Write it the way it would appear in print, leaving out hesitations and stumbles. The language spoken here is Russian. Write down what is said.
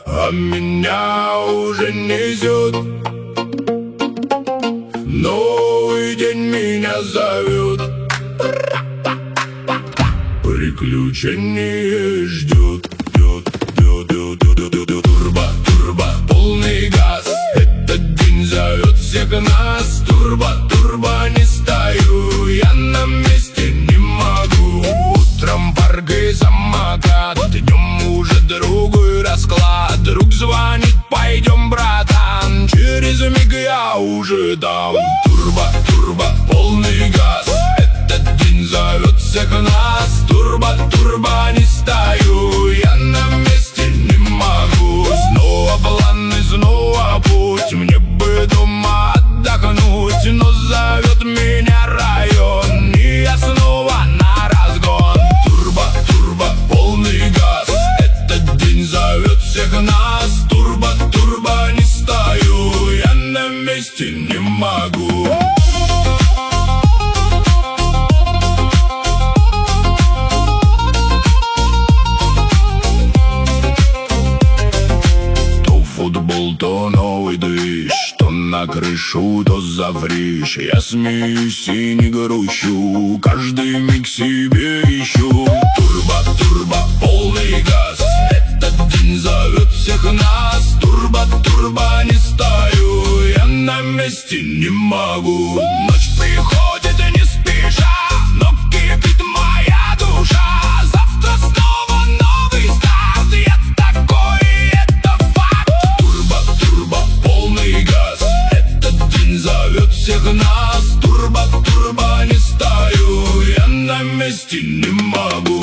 а меня уже несет. Новый день меня зовет, приключение ждет. Турбо, полный газ, этот день зовет всех нас. Турбо, не стою, я на месте не могу. Утром парк и самокат, днем уже другой расклад. Друг звонит, пойдем, братан, через миг я уже там. Турбо, полный газ, этот день зовет всех нас. Турбо, не стою, я на месте не могу. Снова планы, снова путь, мне бы дома отдохнуть, но зовет меня район, и я снова на разгон. Турбо, полный газ, этот день зовет всех нас. Турбо, не стою, я на месте не могу. То новый движ, то на крышу, то за фриш. Я смеюсь и не грущу, каждый миг себе ищу. Турбо, полный газ, этот день зовет всех нас. Турбо, не стою, я на месте не могу. Ночь приходит не спеша, но кипит моя душа. Завтра снова новый старт, я такой, это факт. Турбо, полный газ, этот день зовет всех нас. Турбо, не стою, я на месте не могу.